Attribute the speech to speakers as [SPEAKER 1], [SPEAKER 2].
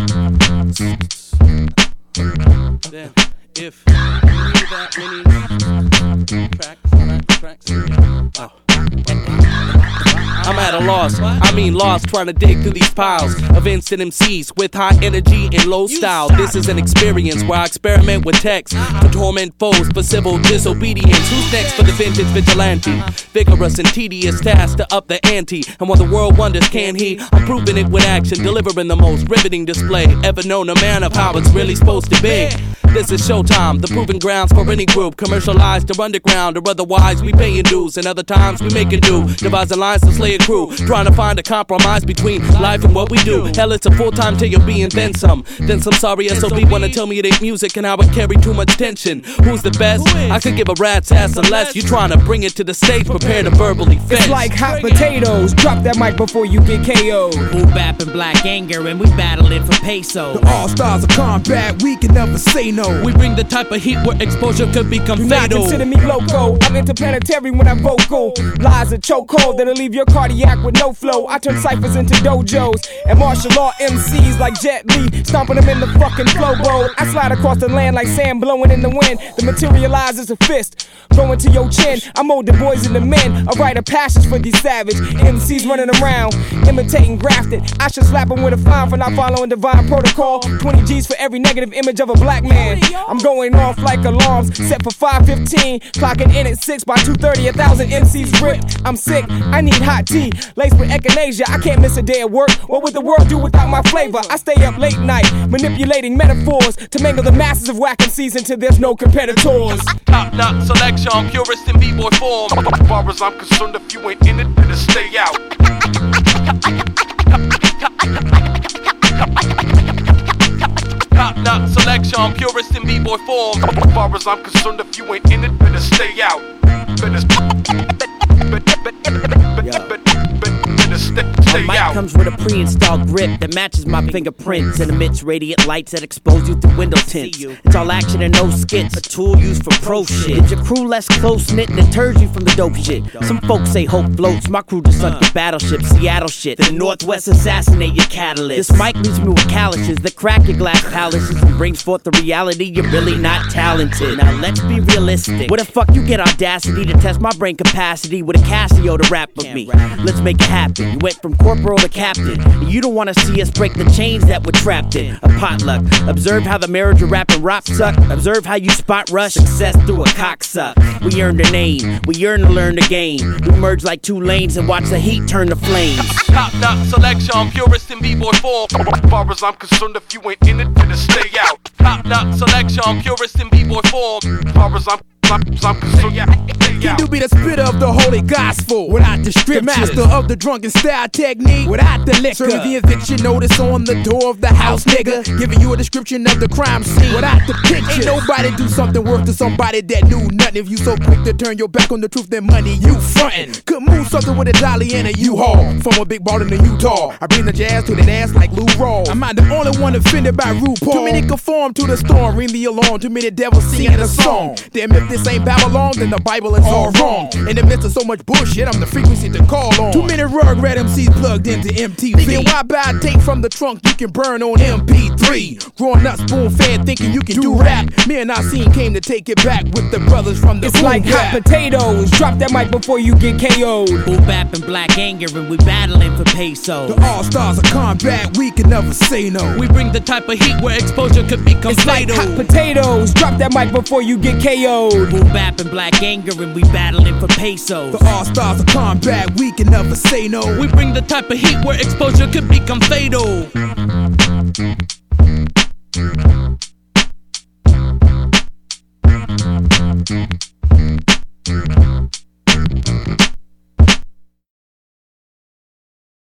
[SPEAKER 1] Damn, if you knew that many tracks. I'm at a loss, lost trying to dig through these piles of instant MCs with high energy and low style. This is an experience where I experiment with text to torment foes for civil disobedience. Who's next for the vintage vigilante? Vigorous and tedious task to up the ante. And while the world wonders, can he? I'm proving it with action, delivering the most riveting display ever known, a man of how it's really supposed to be. This is showtime, the proving grounds for any group, commercialized or underground or otherwise. We paying dues, and other times we make it do. Devising lines to slay a crew, trying to find a compromise between life and what we do. Hell, it's a full-time till you're being then some. Sorry, SOB wanna tell me it ain't music and how it carry too much tension. Who's the best? I could give a rat's ass unless you trying to bring it to the stage, prepare to verbally fence.
[SPEAKER 2] It's like hot potatoes, drop that mic before you get KO'd.
[SPEAKER 3] Boom bap and black anger and we battling for pesos.
[SPEAKER 4] The all-stars of combat, we can never say no.
[SPEAKER 1] We bring the type of heat where exposure could become
[SPEAKER 2] Do
[SPEAKER 1] fatal.
[SPEAKER 2] not consider me loco, I'm interplanetary when I'm vocal. Lies a chokehold that'll leave your cardiac with no flow. I turn ciphers into dojos and martial law MCs like Jet Li, stomping them in the fucking flow bowl. I slide across the land like sand blowing in the wind. The materialize is a fist going to your chin. I mold the boys into men, a rite of passage for these savage MCs running around imitating grafted. I should slap them with a fine for not following divine protocol. 20 G's for every negative image of a black man. I'm going off like alarms set for 5:15, clocking in at 6 by 2:30. 1,000 MCs ripped. I'm sick, I need hot tea laced with echinacea. I can't miss a day at work. What would the world do without my flavor? I stay up late night manipulating metaphors to mangle the masses of whack MCs until there's no competitors.
[SPEAKER 1] Top-notch selection, purist in b-boy form.
[SPEAKER 5] As far as I'm concerned, if you ain't in it, better stay out.
[SPEAKER 1] Top-notch selection, purist in b-boy form.
[SPEAKER 5] As far as I'm concerned, if you ain't in it, better stay out. Better stay
[SPEAKER 3] My mic
[SPEAKER 5] out.
[SPEAKER 3] comes with a pre-installed grip that matches my fingerprints and emits radiant lights that expose you through window tints. It's all action and no skits, a tool used for pro shit. Is your crew less close-knit and deters you from the dope shit? Some folks say hope floats, my crew just sunk the battleship, Seattle shit. The Northwest assassinate your catalyst. This mic leaves me with calluses that crack your glass palaces and brings forth the reality you're really not talented. Now let's be realistic. Where the fuck you get audacity to test my brain capacity with a Casio to rap with me? Let's make it happen. You went from corporal to captain, and you don't wanna see us break the chains that we're trapped in. A potluck. Observe how the marriage of rap and rock suck. Observe how you spot rush success through a cocksuck. We earned a name. We yearn to learn the game. We merge like two lanes and watch the heat turn to flames.
[SPEAKER 1] Top-notch selection, purist in b-boy form.
[SPEAKER 5] As far as I'm concerned, if you ain't in it, better stay out.
[SPEAKER 1] Top-notch selection, purist in b-boy form.
[SPEAKER 5] As far as I'm concerned,
[SPEAKER 4] Can you be the spitter of the holy gospel without the scripture? The master of the drunken style technique without the liquor? Serving the eviction notice on the door of the house, nigga. Giving you a description of the crime scene without the picture. Ain't nobody do something worth to somebody that knew nothing. If you so quick to turn your back on the truth, then money you frontin'. Could move something with a dolly and a U-Haul from a big ballin' in Utah. I bring the jazz to that ass like Lou Rawls. I'm not the only one offended by RuPaul. Too many conform to the storm, ring the alarm. Too many devils singing a song. Damn, if this ain't Babylon, then the Bible is all wrong. In the midst of so much bullshit, I'm the frequency to call on. Too many rug rat MCs plugged into MTV. Thinking why buy a tape from the trunk you can burn on MP3. Growing up spoon fed thinking you can do rap. Me and Nassim came to take it back with the brothers from the
[SPEAKER 2] It's like hot potatoes, drop that mic before you get KO'd.
[SPEAKER 3] Boom bap and black anger and we battling for pesos.
[SPEAKER 4] The all-stars of combat, we can never say no.
[SPEAKER 1] We bring the type of heat where exposure could become
[SPEAKER 2] It's like
[SPEAKER 1] fatal.
[SPEAKER 2] hot potatoes, drop that mic before you get KO'd.
[SPEAKER 3] Boom bap and black anger and we battling for pesos.
[SPEAKER 4] The all-stars of combat, we can never say no.
[SPEAKER 1] We bring the type of heat where exposure could become fatal.